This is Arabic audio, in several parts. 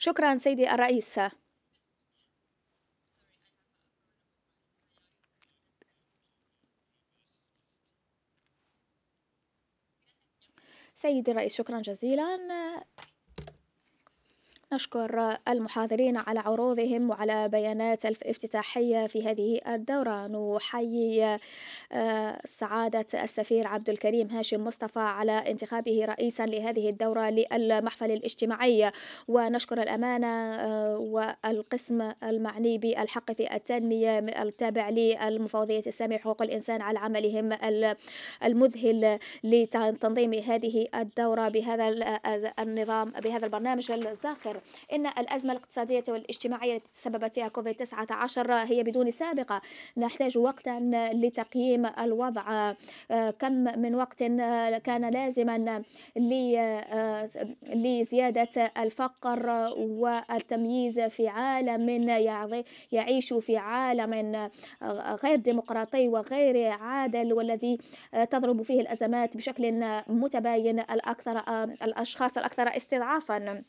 شكرا سيدي الرئيس. سيدي الرئيس شكرا جزيلا. نشكر المحاضرين على عروضهم وعلى بيانات الافتتاحية في هذه الدورة. نحيي سعادة السفير عبد الكريم هاشم مصطفى على انتخابه رئيسا لهذه الدورة للمحفل الاجتماعي، ونشكر الأمانة والقسم المعني بالحق في التنمية التابع للمفوضية السامية لحقوق الإنسان على عملهم المذهل لتنظيم هذه الدورة بهذا النظام، بهذا البرنامج الزاخر. إن الأزمة الاقتصادية والاجتماعية التي تسببت فيها كوفيد-19 هي بدون سابقة. نحتاج وقتا لتقييم الوضع. كم من وقت كان لازما لزيادة الفقر والتمييز في عالم يعيش في عالم غير ديمقراطي وغير عادل، والذي تضرب فيه الأزمات بشكل متباين الأشخاص الأكثر استضعافا.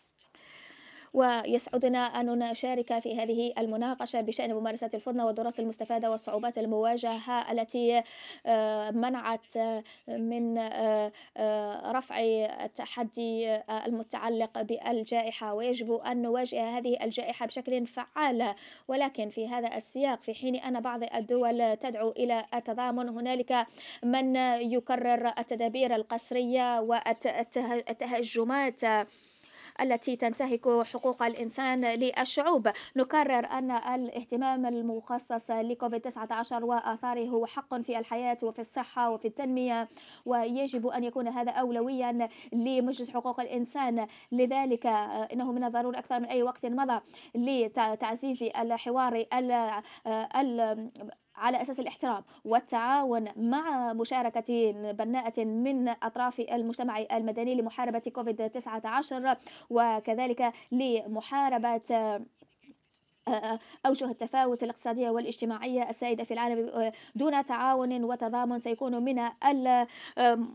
ويسعدنا أن نشارك في هذه المناقشة بشأن ممارسة الفطنة والدروس المستفادة والصعوبات المواجهة التي منعت من رفع التحدي المتعلق بالجائحة. ويجب أن نواجه هذه الجائحة بشكل فعال، ولكن في هذا السياق في حين أن بعض الدول تدعو إلى التضامن، هنالك من يكرر التدابير القسرية والتهجمات التي تنتهك حقوق الإنسان للشعوب. نكرر أن الاهتمام المخصص لكوفيد-19 وآثاره هو حق في الحياة وفي الصحة وفي التنمية، ويجب أن يكون هذا أولويا لمجلس حقوق الإنسان. لذلك إنه من الضروري أكثر من أي وقت مضى لتعزيز الحوار على أساس الاحترام والتعاون مع مشاركة بناءة من أطراف المجتمع المدني لمحاربة كوفيد-19، وكذلك لمحاربة أوجه التفاوت الاقتصادية والاجتماعية السائدة في العالم. دون تعاون وتضامن سيكون من